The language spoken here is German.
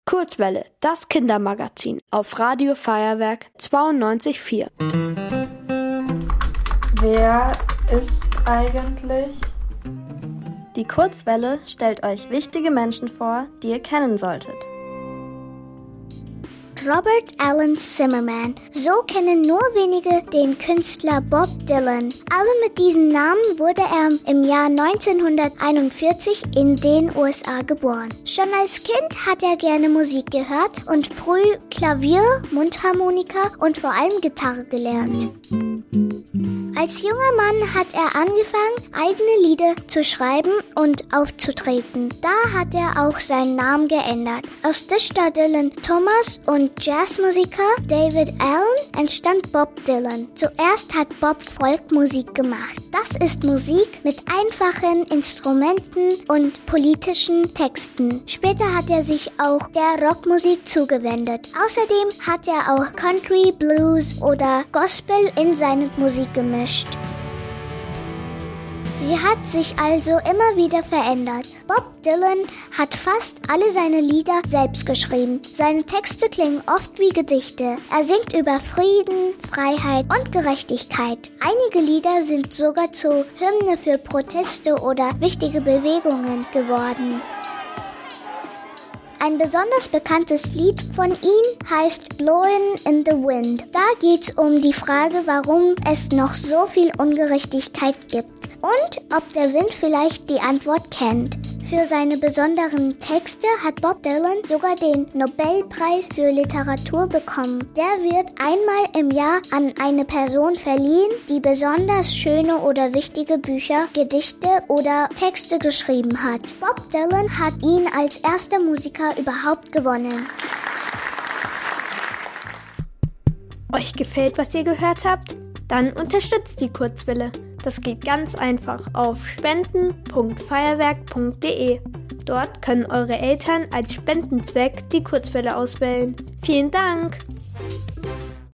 Kurzwelle, das Kindermagazin auf Radio Feuerwerk 92,4. Wer ist eigentlich? Die Kurzwelle stellt euch wichtige Menschen vor, die ihr kennen solltet. Robert Allen Zimmerman. So kennen nur wenige den Künstler Bob Dylan. Aber mit diesem Namen wurde er im Jahr 1941 in den USA geboren. Schon als Kind hat er gerne Musik gehört und früh Klavier, Mundharmonika und vor allem Gitarre gelernt. Als junger Mann hat er angefangen, eigene Lieder zu schreiben und aufzutreten. Da hat er auch seinen Namen geändert. Aus Dichter Dylan Thomas und Jazzmusiker David Allen entstand Bob Dylan. Zuerst hat Bob Folkmusik gemacht. Das ist Musik mit einfachen Instrumenten und politischen Texten. Später hat er sich auch der Rockmusik zugewendet. Außerdem hat er auch Country, Blues oder Gospel in seine Musik gemischt. Sie hat sich also immer wieder verändert. Bob Dylan hat fast alle seine Lieder selbst geschrieben. Seine Texte klingen oft wie Gedichte. Er singt über Frieden, Freiheit und Gerechtigkeit. Einige Lieder sind sogar zu Hymne für Proteste oder wichtige Bewegungen geworden. Ein besonders bekanntes Lied von ihm heißt Blowin' in the Wind. Da geht's um die Frage, warum es noch so viel Ungerechtigkeit gibt und ob der Wind vielleicht die Antwort kennt. Für seine besonderen Texte hat Bob Dylan sogar den Nobelpreis für Literatur bekommen. Der wird einmal im Jahr an eine Person verliehen, die besonders schöne oder wichtige Bücher, Gedichte oder Texte geschrieben hat. Bob Dylan hat ihn als erster Musiker überhaupt gewonnen. Euch gefällt, was ihr gehört habt? Dann unterstützt die Kurzwelle. Das geht ganz einfach auf spenden.feuerwerk.de. Dort können eure Eltern als Spendenzweck die Kurzwelle auswählen. Vielen Dank!